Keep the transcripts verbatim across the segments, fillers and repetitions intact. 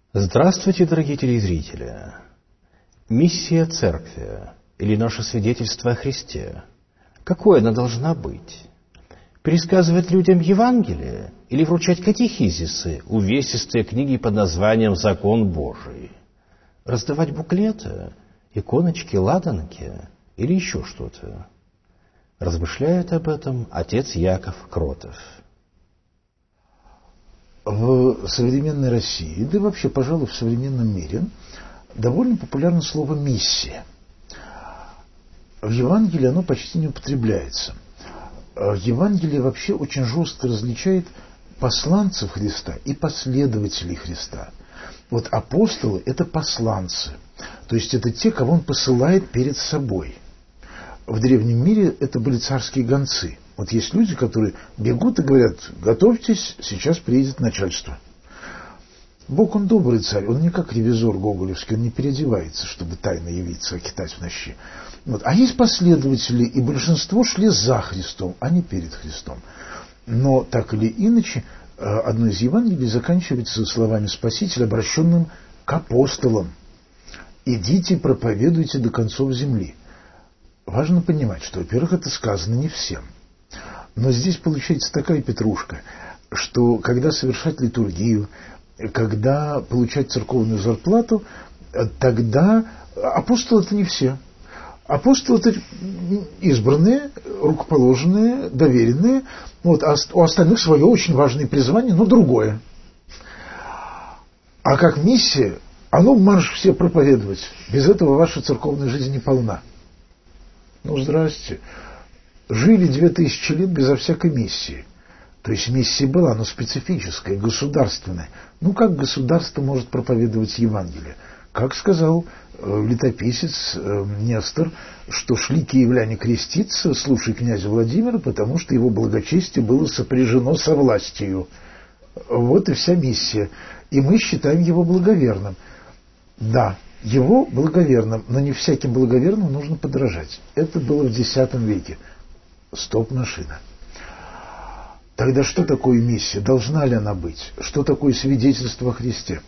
Здравствуйте, дорогие телезрители! Миссия Церкви или наше свидетельство о Христе, какой она должна быть? Пересказывать людям Евангелие или вручать катехизисы, увесистые книги под названием «Закон Божий»? Раздавать буклеты, иконочки, ладанки или еще что-то? Размышляет об этом отец Яков Кротов. В современной России, да и вообще, пожалуй, в современном мире, довольно популярно слово «миссия». В Евангелии оно почти не употребляется. Евангелие вообще очень жестко различает посланцев Христа и последователей Христа. Вот апостолы – это посланцы, то есть это те, кого он посылает перед собой. В древнем мире это были царские гонцы. Вот есть люди, которые бегут и говорят: готовьтесь, сейчас приедет начальство. Бог, он добрый царь, он не как ревизор гоголевский, он не переодевается, чтобы тайно явиться, хитать в ночи. Вот. А есть последователи, и большинство шли за Христом, а не перед Христом. Но так или иначе, одно из Евангелий заканчивается словами Спасителя, обращенным к апостолам: «Идите, проповедуйте до концов земли». Важно понимать, что, во-первых, это сказано не всем. Но здесь получается такая петрушка, что когда совершать литургию, когда получать церковную зарплату, тогда апостолы — это не все. Апостолы — это избранные, рукоположенные, доверенные, вот, а у остальных свое очень важное призвание, но другое. А как миссия, оно марш все проповедовать. Без этого ваша церковная жизнь не полна. Ну, здрасте. Жили две тысячи лет безо всякой миссии. То есть миссия была, но специфическая, государственная. Ну, как государство может проповедовать Евангелие? Как сказал э, летописец э, Нестор, что шли киевляне креститься, слушай князя Владимира, потому что его благочестие было сопряжено со властью. Вот и вся миссия. И мы считаем его благоверным. Да, его благоверным, но не всяким благоверным нужно подражать. Это было в десятом веке. Стоп-машина. Тогда что такое миссия? Должна ли она быть? Что такое свидетельство о Христе?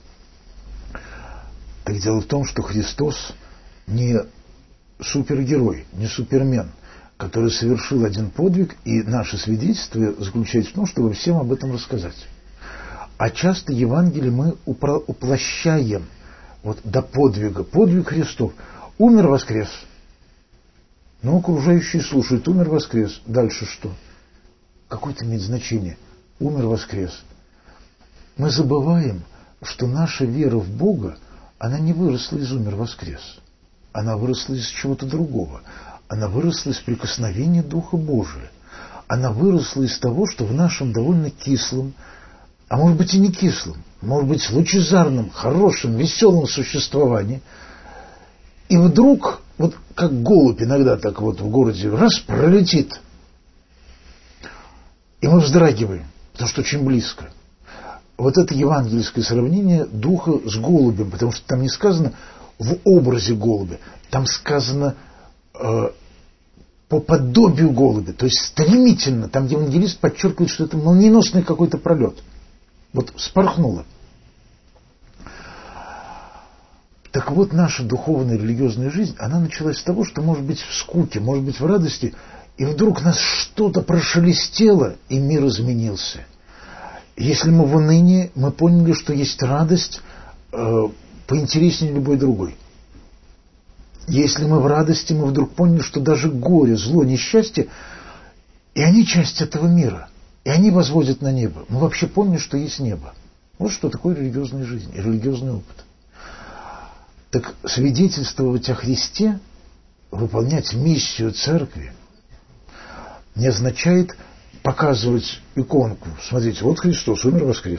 Так дело в том, что Христос не супергерой, не супермен, который совершил один подвиг, и наше свидетельство заключается в том, чтобы всем об этом рассказать. А часто Евангелие мы уплощаем вот до подвига. Подвиг Христов. Умер, воскрес. Но окружающие слушают: умер, воскрес. Дальше что? Какое-то имеет значение. Умер, воскрес. Мы забываем, что наша вера в Бога, она не выросла из умер, воскрес. Она выросла из чего-то другого. Она выросла из прикосновения Духа Божия. Она выросла из того, что в нашем довольно кислом, а может быть и не кислом, может быть лучезарном, хорошем, веселом существовании, и вдруг, вот как голубь иногда так вот в городе раз пролетит, и мы вздрагиваем, потому что очень близко. Вот это евангельское сравнение духа с голубем, потому что там не сказано в образе голубя, там сказано э, по подобию голубя, то есть стремительно. Там евангелист подчеркивает, что это молниеносный какой-то пролет. Вот вспорхнуло. Так вот, наша духовная религиозная жизнь, она началась с того, что, может быть, в скуке, может быть, в радости, и вдруг нас что-то прошелестело, и мир изменился. Если мы в унынии, мы поняли, что есть радость э, поинтереснее любой другой. Если мы в радости, мы вдруг поняли, что даже горе, зло, несчастье, и они часть этого мира, и они возводят на небо. Мы вообще поняли, что есть небо. Вот что такое религиозная жизнь и религиозный опыт. Так свидетельствовать о Христе, выполнять миссию церкви, не означает показывать иконку. Смотрите, вот Христос умер, воскрес.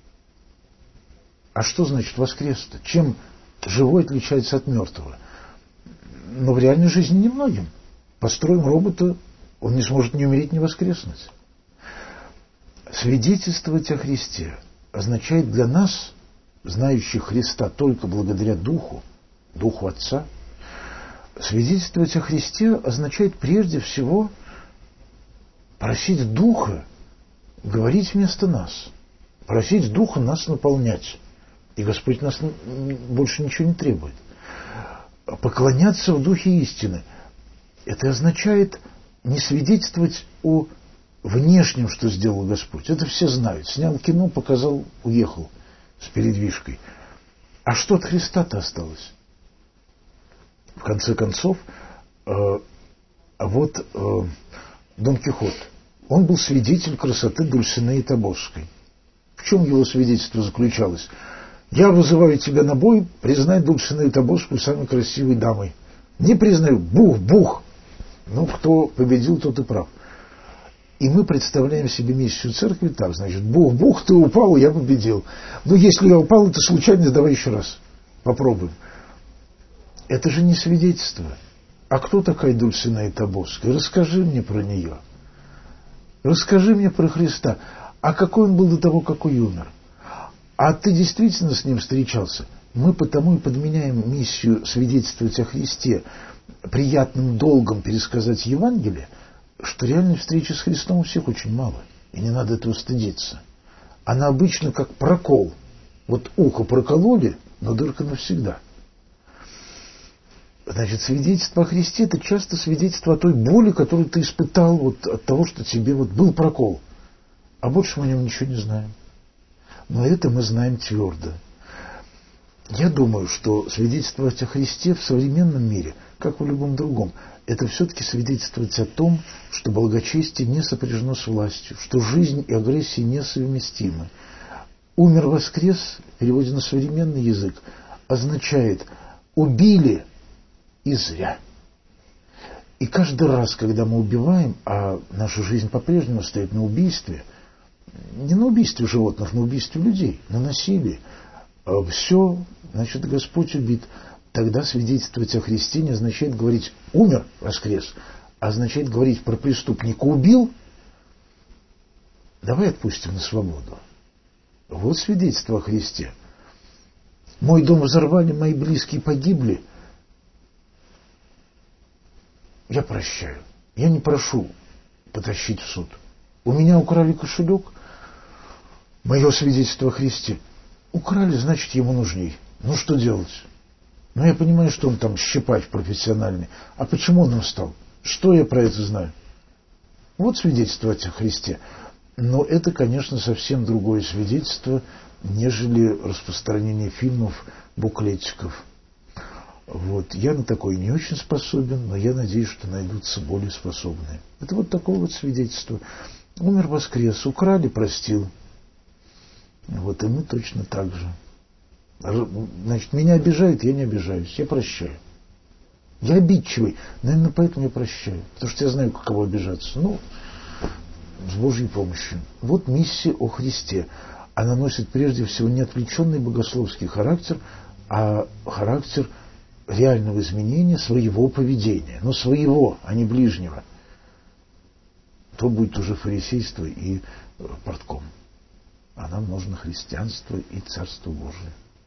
А что значит воскрес-то? Чем живой отличается от мертвого? Но в реальной жизни немногим. Построим робота, он не сможет ни умереть, ни воскреснуть. Свидетельствовать о Христе означает для нас, знающих Христа только благодаря Духу, Духу Отца, свидетельствовать о Христе означает прежде всего просить Духа говорить вместо нас, просить Духа нас наполнять. И Господь нас больше ничего не требует. Поклоняться в духе истины – это означает не свидетельствовать о внешнем, что сделал Господь. Это все знают. Снял кино, показал, уехал с передвижкой. А что от Христа-то осталось? В конце концов, э, вот э, Дон Кихот, он был свидетель красоты Дульсинеи Тобосской. В чем его свидетельство заключалось? Я вызываю тебя на бой, признай Дульсинею Тобосскую самой красивой дамой. Не признаю, бух, бух. Ну, кто победил, тот и прав. И мы представляем себе миссию церкви так, значит, бух, бух, ты упал, я победил. Ну, если я упал, это случайность, давай еще раз попробуем. Это же не свидетельство. А кто такая Дульсинея Тобосская? Расскажи мне про нее. Расскажи мне про Христа. А какой он был до того, как умер? А ты действительно с ним встречался? Мы потому и подменяем миссию свидетельствовать о Христе приятным долгом пересказать Евангелие, что реальной встречи с Христом у всех очень мало. И не надо этого стыдиться. Она обычно как прокол. Вот ухо прокололи, но дырка навсегда. Значит, свидетельство о Христе – это часто свидетельство о той боли, которую ты испытал вот от того, что тебе вот был прокол. А больше мы о нем ничего не знаем. Но это мы знаем твердо. Я думаю, что свидетельствовать о Христе в современном мире, как в любом другом, это все-таки свидетельствовать о том, что благочестие не сопряжено с властью, что жизнь и агрессия несовместимы. «Умер, воскрес», в переводе на современный язык, означает «убили» и зря. И каждый раз, когда мы убиваем, а наша жизнь по-прежнему стоит на убийстве, не на убийстве животных, на убийстве людей, на насилии, все, значит, Господь убит. Тогда свидетельствовать о Христе не означает говорить «умер, воскрес», а означает говорить про преступника «убил», давай отпустим на свободу. Вот свидетельство о Христе. Мой дом взорвали, мои близкие погибли. Я прощаю. Я не прошу потащить в суд. У меня украли кошелек. Мое свидетельство о Христе. Украли, значит, ему нужней. Ну, что делать? Ну, я понимаю, что он там щипач профессиональный. А почему он нам стал? Что я про это знаю? Вот свидетельство о Христе. Но это, конечно, совсем другое свидетельство, нежели распространение фильмов, буклетиков. Вот. Я на такое не очень способен, но я надеюсь, что найдутся более способные. Это вот такое вот свидетельство. Умер, воскрес, украли, простил. Вот и мы точно так же. Значит, меня обижают, я не обижаюсь, я прощаю. Я обидчивый, наверное, поэтому я прощаю. Потому что я знаю, каково обижаться. Ну, с Божьей помощью. Вот миссия о Христе. Она носит прежде всего не отвлеченный богословский характер, а характер реального изменения своего поведения. Но своего, а не ближнего. То будет уже фарисейство и портком. А нам нужно христианство и Царство Божие.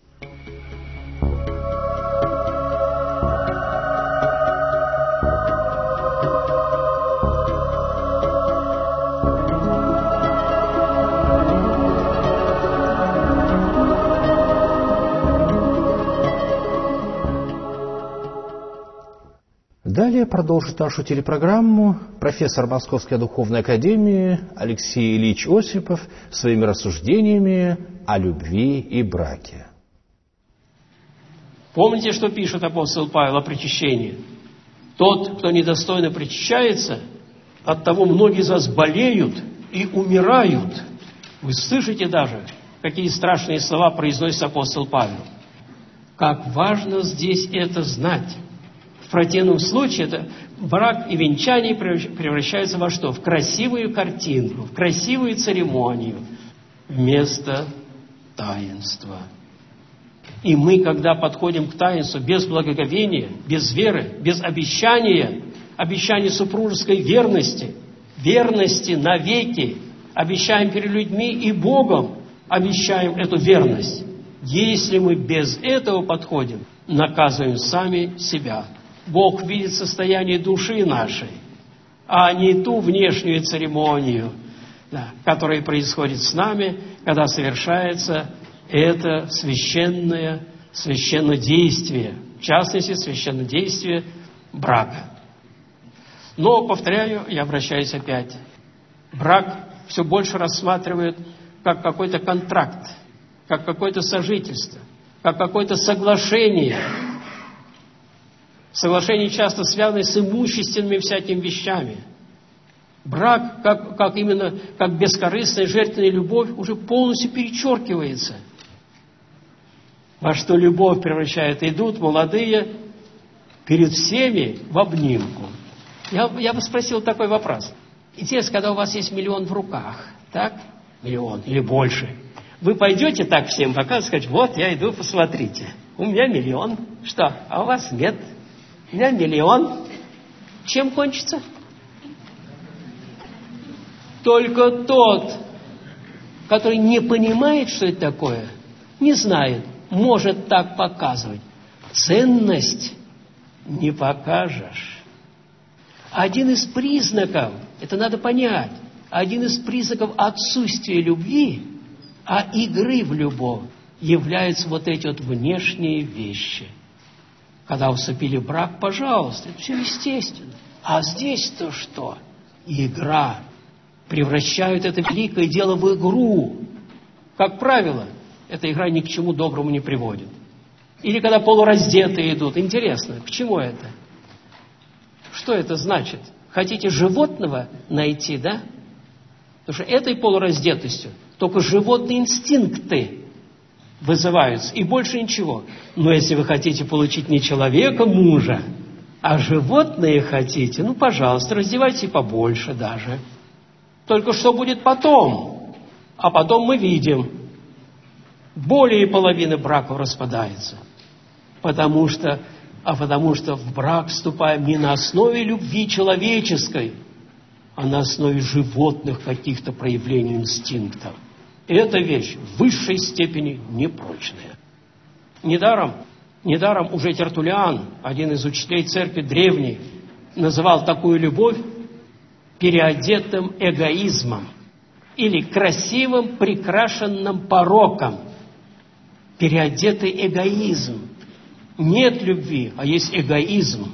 Далее продолжит нашу телепрограмму профессор Московской духовной академии Алексей Ильич Осипов своими рассуждениями о любви и браке. Помните, что пишет апостол Павел о причащении? Тот, кто недостойно причащается, от того многие из вас болеют и умирают. Вы слышите даже, какие страшные слова произносит апостол Павел. Как важно здесь это знать. В противном случае это брак и венчание превращаются во что? В красивую картинку, в красивую церемонию вместо таинства. И мы, когда подходим к таинству без благоговения, без веры, без обещания, обещания супружеской верности, верности навеки, обещаем перед людьми и Богом, обещаем эту верность. Если мы без этого подходим, наказываем сами себя. Бог видит состояние души нашей, а не ту внешнюю церемонию, да, которая происходит с нами, когда совершается это священное, священнодействие, в частности, священнодействие брака. Но, повторяю, я обращаюсь опять, брак все больше рассматривают как какой-то контракт, как какое-то сожительство, как какое-то соглашение. Соглашение часто связано с имущественными всякими вещами. Брак, как, как именно, как бескорыстная жертвенная любовь, уже полностью перечеркивается. Во что любовь превращает, идут молодые перед всеми в обнимку. Я, я бы спросил такой вопрос. Интересно, когда у вас есть миллион в руках, так? Миллион или больше. Вы пойдете так всем показывать, сказать, вот я иду, посмотрите. У меня миллион. Что? А у вас нет. У меня миллион. Чем кончится? Только тот, который не понимает, что это такое, не знает, может так показывать. Ценность не покажешь. Один из признаков, это надо понять, один из признаков отсутствия любви, а игры в любовь, являются вот эти вот внешние вещи. Когда вступили в брак, пожалуйста, это все естественно. А здесь-то что? Игра. Превращают это великое дело в игру. Как правило, эта игра ни к чему доброму не приводит. Или когда полураздетые идут. Интересно, к чему это? Что это значит? Хотите животного найти, да? Потому что этой полураздетостью только животные инстинкты вызываются, и больше ничего. Но если вы хотите получить не человека, мужа, а животные хотите, ну, пожалуйста, раздевайте побольше даже. Только что будет потом? А потом мы видим, более половины браков распадается. Потому что, а потому что в брак вступаем не на основе любви человеческой, а на основе животных каких-то проявлений инстинктов. И эта вещь в высшей степени непрочная. Недаром, недаром уже Тертуллиан, один из учителей церкви древней, называл такую любовь переодетым эгоизмом или красивым прикрашенным пороком. Переодетый эгоизм. Нет любви, а есть эгоизм.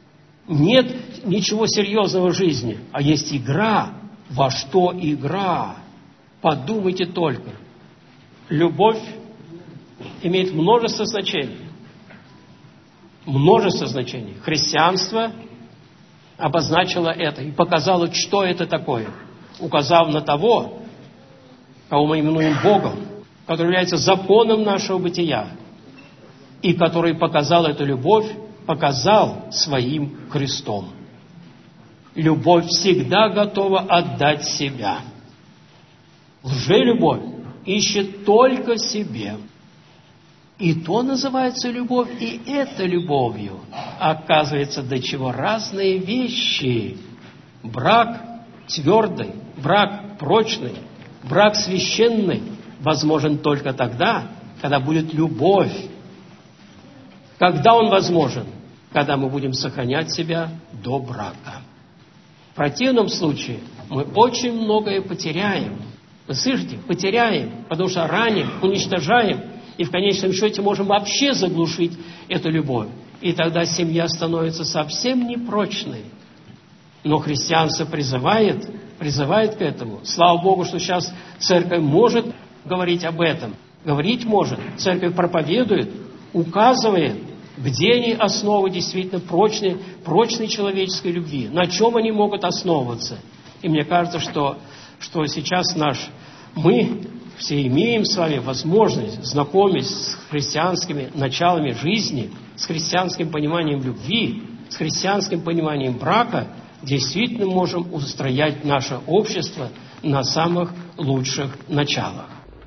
Нет ничего серьезного в жизни, а есть игра. Во что игра? Подумайте только. Любовь имеет множество значений. Множество значений. Христианство обозначило это и показало, что это такое, указав на того, кого мы именуем Богом, который является законом нашего бытия, и который показал эту любовь, показал своим крестом. Любовь всегда готова отдать себя. Лжелюбовь ищет только себе. И то называется любовь, и это любовью. Оказывается, до чего разные вещи. Брак твердый, брак прочный, брак священный возможен только тогда, когда будет любовь. Когда он возможен? Когда мы будем сохранять себя до брака. В противном случае мы очень многое потеряем. Вы слышите? Потеряем, потому что раним, уничтожаем, и в конечном счете можем вообще заглушить эту любовь. И тогда семья становится совсем непрочной. Но христианство призывает, призывает к этому. Слава Богу, что сейчас церковь может говорить об этом. Говорить может. Церковь проповедует, указывает, где они основы действительно прочной, прочной человеческой любви. На чем они могут основываться. И мне кажется, что, что сейчас наш, мы все имеем с вами возможность знакомиться с христианскими началами жизни, с христианским пониманием любви, с христианским пониманием брака, действительно можем устроять наше общество на самых лучших началах.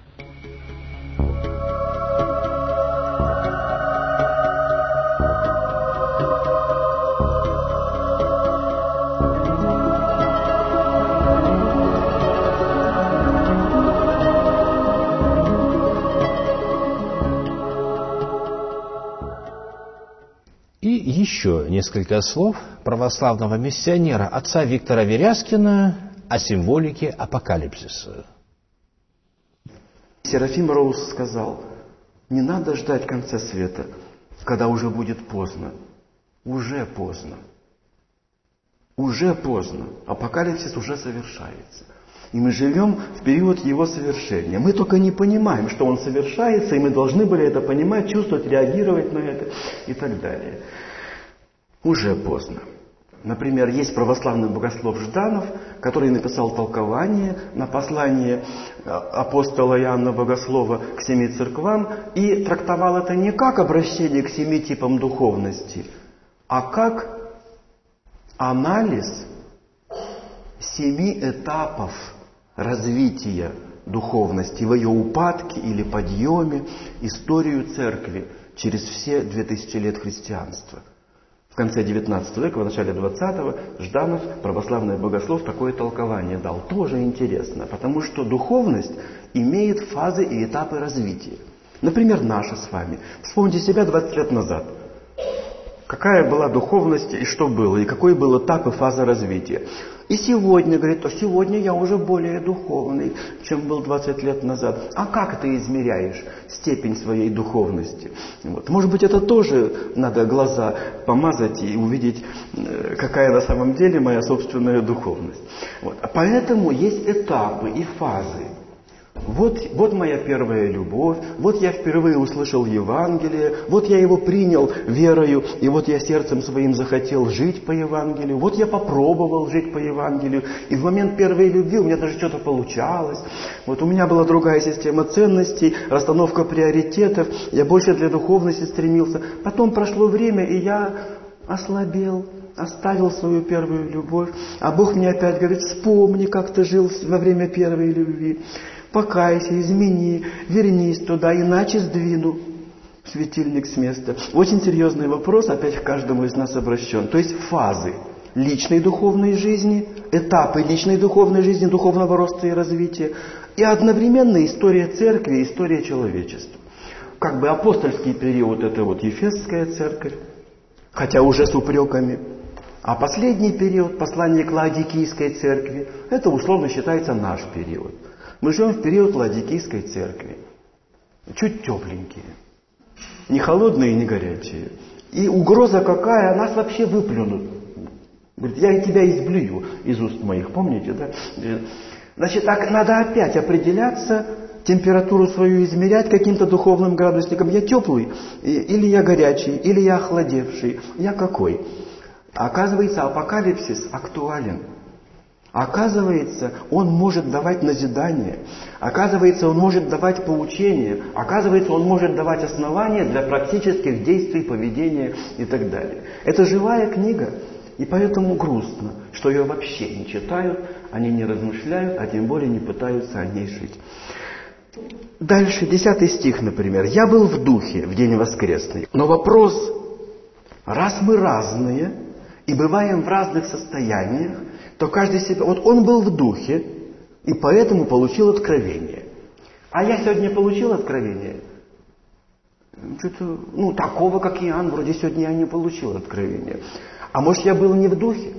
Еще несколько слов православного миссионера отца Виктора Веряскина о символике апокалипсиса. Серафим Роуз сказал: не надо ждать конца света, когда уже будет поздно. Уже поздно. Уже поздно. Апокалипсис уже совершается. И мы живем в период его совершения. Мы только не понимаем, что он совершается, и мы должны были это понимать, чувствовать, реагировать на это и так далее. Уже поздно. Например, есть православный богослов Жданов, который написал толкование на послание апостола Иоанна Богослова к семи церквам и трактовал это не как обращение к семи типам духовности, а как анализ семи этапов развития духовности, в ее упадке или подъеме, историю церкви через все две тысячи лет христианства. В конце девятнадцатого века, в начале двадцатого, Жданов, православный богослов, такое толкование дал. Тоже интересно, потому что духовность имеет фазы и этапы развития. Например, наша с вами. Вспомните себя двадцать лет назад. Какая была духовность и что было, и какой был этап и фаза развития. И сегодня, говорит, то сегодня я уже более духовный, чем был двадцать лет назад. А как ты измеряешь степень своей духовности? Вот. Может быть, это тоже надо глаза помазать и увидеть, какая на самом деле моя собственная духовность. Вот. А поэтому есть этапы и фазы. Вот, вот моя первая любовь, вот я впервые услышал Евангелие, вот я его принял верою, и вот я сердцем своим захотел жить по Евангелию, вот я попробовал жить по Евангелию, и в момент первой любви у меня даже что-то получалось, вот у меня была другая система ценностей, расстановка приоритетов, я больше для духовности стремился. Потом прошло время, и я ослабел, оставил свою первую любовь, а Бог мне опять говорит: вспомни, как ты жил во время первой любви. Покайся, измени, вернись туда, иначе сдвину светильник с места. Очень серьезный вопрос, опять к каждому из нас обращен. То есть фазы личной духовной жизни, этапы личной духовной жизни, духовного роста и развития, и одновременно история церкви и история человечества. Как бы апостольский период — это вот Ефесская церковь, хотя уже с упреками. А последний период, послание к Лаодикийской церкви, это условно считается наш период. Мы живем в период Лаодикийской церкви. Чуть тепленькие. Не холодные, не горячие. И угроза какая? Нас вообще выплюнут. Говорит: я и тебя изблюю из уст моих. Помните, да? Значит, так надо опять определяться, температуру свою измерять каким-то духовным градусником. Я теплый, или я горячий, или я охладевший. Я какой? Оказывается, апокалипсис актуален. Оказывается, он может давать назидание. Оказывается, он может давать поучение. Оказывается, он может давать основания для практических действий, поведения и так далее. Это живая книга. И поэтому грустно, что ее вообще не читают, они не размышляют, а тем более не пытаются о ней жить. Дальше, десятый стих, например. «Я был в духе в день воскресный». Но вопрос: раз мы разные и бываем в разных состояниях, то каждый себя... Вот он был в духе, и поэтому получил откровение. А я сегодня получил откровение? Что-то, ну, такого, как Иоанн, вроде сегодня я не получил откровения. А может, я был не в духе?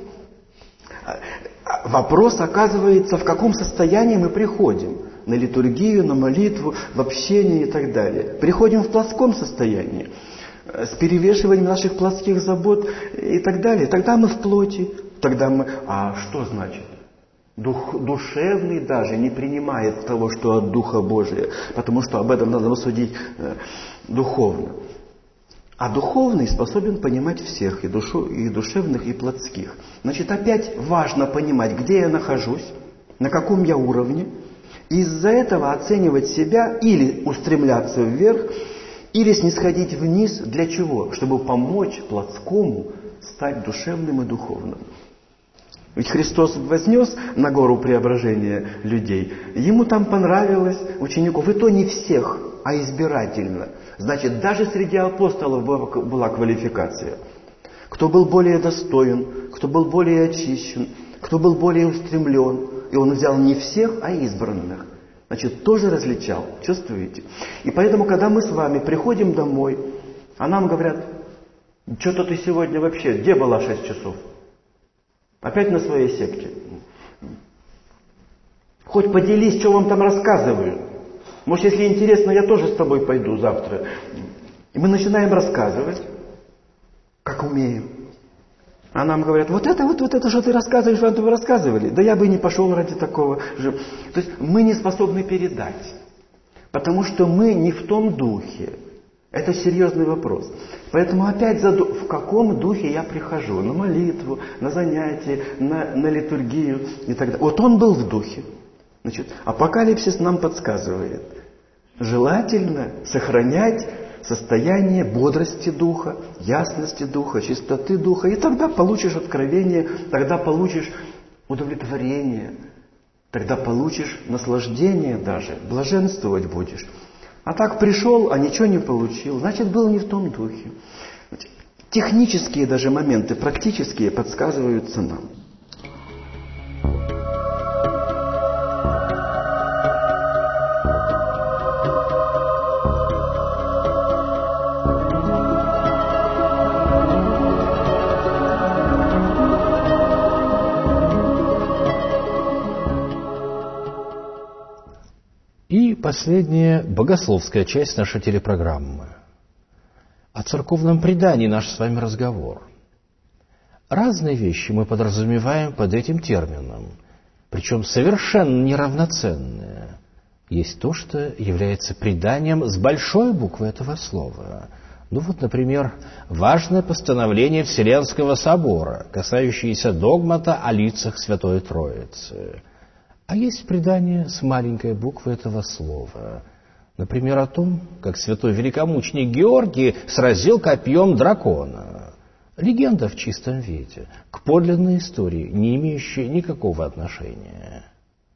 Вопрос, оказывается, в каком состоянии мы приходим. На литургию, на молитву, в общение и так далее. Приходим в плоском состоянии, с перевешиванием наших плотских забот и так далее. Тогда мы в плоти. Тогда мы... А что значит? Дух, душевный даже не принимает того, что от Духа Божия, потому что об этом надо судить э, духовно. А духовный способен понимать всех, и, душу, и душевных, и плотских. Значит, опять важно понимать, где я нахожусь, на каком я уровне, и из-за этого оценивать себя или устремляться вверх, или снисходить вниз. Для чего? Чтобы помочь плотскому стать душевным и духовным. Ведь Христос вознес на гору преображения людей. Ему там понравилось учеников. И то не всех, а избирательно. Значит, даже среди апостолов была квалификация. Кто был более достоин, кто был более очищен, кто был более устремлен. И он взял не всех, а избранных. Значит, тоже различал. Чувствуете? И поэтому, когда мы с вами приходим домой, а нам говорят: что-то ты сегодня вообще, где была шесть часов? Опять на своей секте. Хоть поделись, что вам там рассказывают. Может, если интересно, я тоже с тобой пойду завтра. И мы начинаем рассказывать, как умеем. А нам говорят, вот это, вот, вот это, что ты рассказываешь, вам вы рассказывали. Да я бы и не пошел ради такого же. То есть мы не способны передать. Потому что мы не в том духе. Это серьезный вопрос. Поэтому опять заду... в каком духе я прихожу? На молитву, на занятия, на, на литургию и так далее. Вот он был в духе. Значит, апокалипсис нам подсказывает. Желательно сохранять состояние бодрости духа, ясности духа, чистоты духа. И тогда получишь откровение, тогда получишь удовлетворение, тогда получишь наслаждение даже, блаженствовать будешь. А так пришел, а ничего не получил, значит, был не в том духе. Технические даже моменты, практические подсказываются нам. И последняя богословская часть нашей телепрограммы. О церковном предании наш с вами разговор. Разные вещи мы подразумеваем под этим термином, причем совершенно неравноценные. Есть то, что является преданием с большой буквы этого слова. Ну вот, например, важное постановление Вселенского собора, касающееся догмата о лицах Святой Троицы. А есть предание с маленькой буквы этого слова. Например, о том, как святой великомученик Георгий сразил копьем дракона. Легенда в чистом виде, к подлинной истории, не имеющей никакого отношения.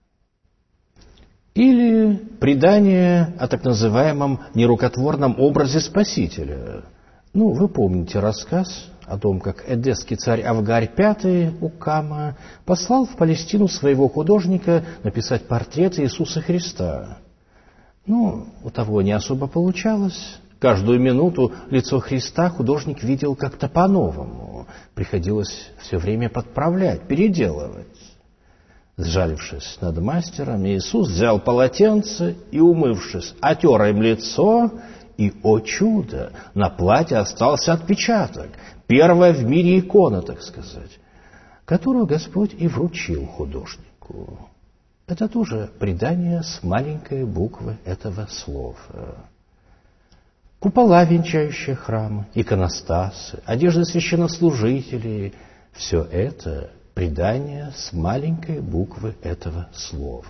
Или предание о так называемом нерукотворном образе Спасителя. Ну, вы помните рассказ о том, как эдесский царь Авгарь пятый Укама послал в Палестину своего художника написать портрет Иисуса Христа. Ну, у того не особо получалось. Каждую минуту лицо Христа художник видел как-то по-новому. Приходилось все время подправлять, переделывать. Сжалившись над мастером, Иисус взял полотенце и, умывшись, отер им лицо, и, о чудо, на платье остался отпечаток, первая в мире икона, так сказать, которую Господь и вручил художнику. Это тоже предание с маленькой буквы этого слова. Купола, венчающие храмы, иконостасы, одежды священнослужителей – все это предание с маленькой буквы этого слова.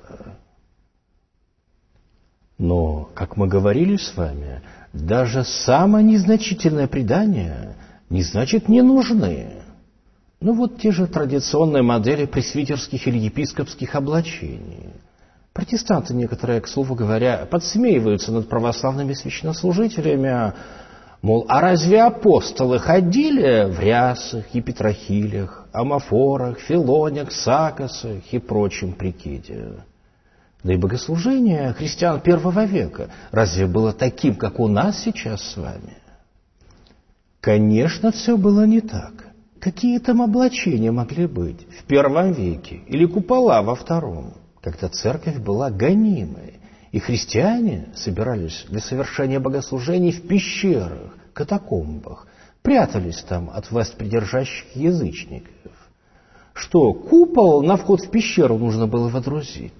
Но, как мы говорили с вами, даже самое незначительное предание не значит не нужны. Ну вот те же традиционные модели пресвитерских или епископских облачений. Протестанты некоторые, к слову говоря, подсмеиваются над православными священнослужителями, мол, а разве апостолы ходили в рясах, епитрахилях, амафорах, филонях, сакосах и прочем прикиде? Да и богослужение христиан первого века разве было таким, как у нас сейчас с вами? Конечно, все было не так. Какие там облачения могли быть в первом веке или купола во втором, когда церковь была гонимой, и христиане собирались для совершения богослужений в пещерах, катакомбах, прятались там от властьпридержащих язычников. Что, купол на вход в пещеру нужно было водрузить?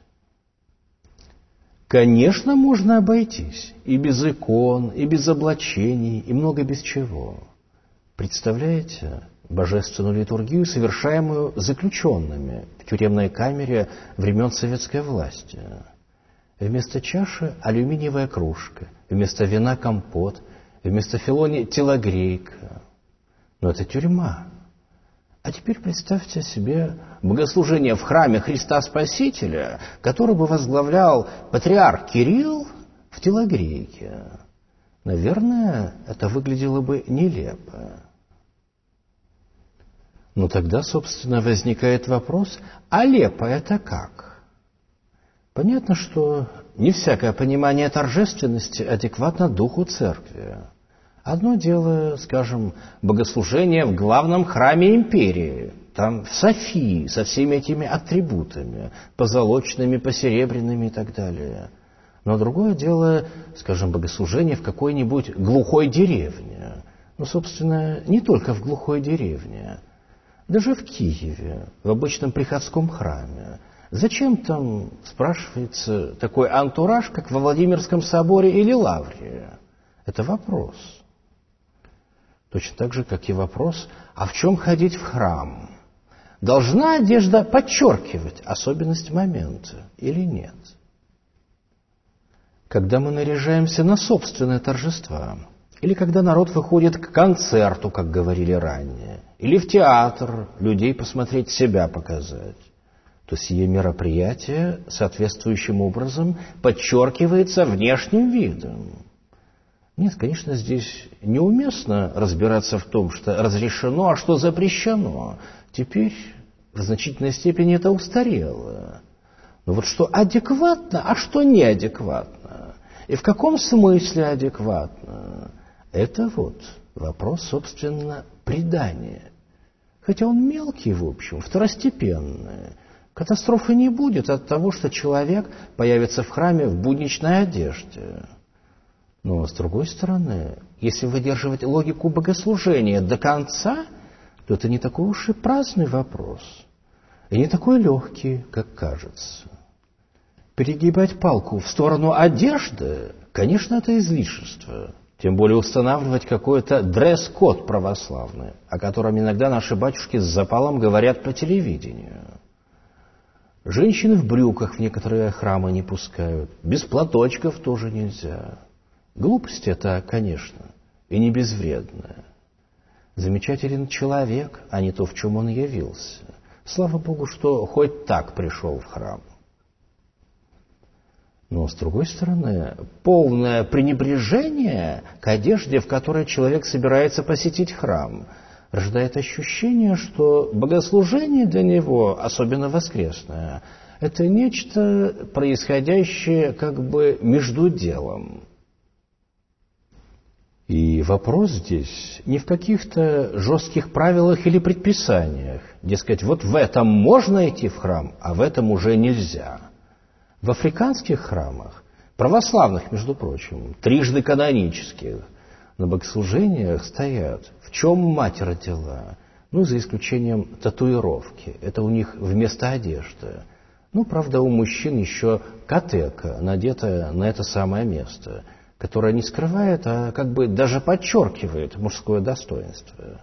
Конечно, можно обойтись и без икон, и без облачений, и много без чего. Представляете божественную литургию, совершаемую заключенными в тюремной камере времен советской власти? Вместо чаши алюминиевая кружка, вместо вина компот, вместо филони телогрейка. Но это тюрьма. А теперь представьте себе богослужение в храме Христа Спасителя, который бы возглавлял патриарх Кирилл в телогрейке. Наверное, это выглядело бы нелепо. Но тогда, собственно, возникает вопрос, а лепо это как? Понятно, что не всякое понимание торжественности адекватно духу церкви. Одно дело, скажем, богослужение в главном храме империи, там в Софии, со всеми этими атрибутами, позолоченными, посеребряными и так далее. Но другое дело, скажем, богослужение в какой-нибудь глухой деревне. Ну, собственно, не только в глухой деревне. Даже в Киеве, в обычном приходском храме. Зачем там, спрашивается, такой антураж, как во Владимирском соборе или Лавре? Это вопрос. Точно так же, как и вопрос, а в чем ходить в храм? Должна одежда подчеркивать особенность момента или нет? Когда мы наряжаемся на собственные торжества, или когда народ выходит к концерту, как говорили ранее, или в театр людей посмотреть, себя показать, то сие мероприятие соответствующим образом подчеркивается внешним видом. Нет, конечно, здесь неуместно разбираться в том, что разрешено, а что запрещено. Теперь в значительной степени это устарело. Но вот что адекватно, а что неадекватно, и в каком смысле адекватно, это вот вопрос, собственно, предания. Хотя он мелкий, в общем, второстепенный. Катастрофы не будет от того, что человек появится в храме в будничной одежде. Но, с другой стороны, если выдерживать логику богослужения до конца, то это не такой уж и праздный вопрос, и не такой легкий, как кажется. Перегибать палку в сторону одежды, конечно, это излишество. Тем более устанавливать какой-то дресс-код православный, о котором иногда наши батюшки с запалом говорят по телевидению. Женщины в брюках в некоторые храмы не пускают, без платочков тоже нельзя. Глупость это, конечно, и не безвредная. Замечателен человек, а не то, в чем он явился. Слава Богу, что хоть так пришел в храм. Но, с другой стороны, полное пренебрежение к одежде, в которой человек собирается посетить храм, рождает ощущение, что богослужение для него, особенно воскресное, это нечто, происходящее как бы между делом. И вопрос здесь не в каких-то жестких правилах или предписаниях. Дескать, вот в этом можно идти в храм, а в этом уже нельзя. В африканских храмах, православных, между прочим, трижды канонических, на богослужениях стоят, в чем мать родила, ну, за исключением татуировки. Это у них вместо одежды. Ну, правда, у мужчин еще катека, надетая на это самое место, которое не скрывает, а как бы даже подчеркивает мужское достоинство.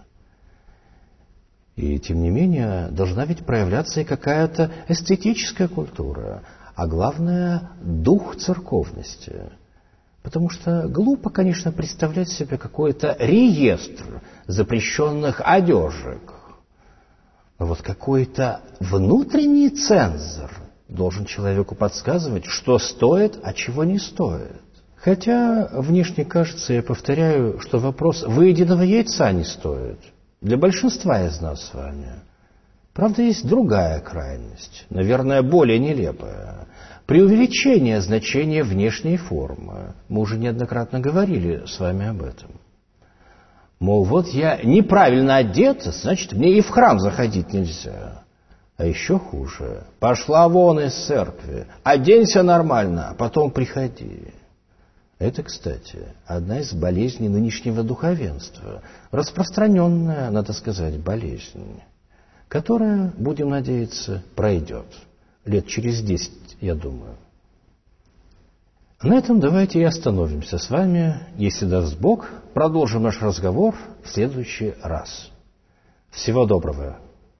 И, тем не менее, должна ведь проявляться и какая-то эстетическая культура, а главное – дух церковности. Потому что глупо, конечно, представлять себе какой-то реестр запрещенных одежек. Но вот какой-то внутренний цензор должен человеку подсказывать, что стоит, а чего не стоит. Хотя внешне кажется, я повторяю, что вопрос выеденного яйца не стоит. Для большинства из нас с вами. Правда, есть другая крайность, наверное, более нелепая. Преувеличение значения внешней формы. Мы уже неоднократно говорили с вами об этом. Мол, вот я неправильно одет, значит, мне и в храм заходить нельзя. А еще хуже. Пошла вон из церкви, оденься нормально, а потом приходи. Это, кстати, одна из болезней нынешнего духовенства. Распространенная, надо сказать, болезнь, которая, будем надеяться, пройдет. Лет через десять, я думаю. На этом давайте и остановимся с вами. Если даст Бог, продолжим наш разговор в следующий раз. Всего доброго.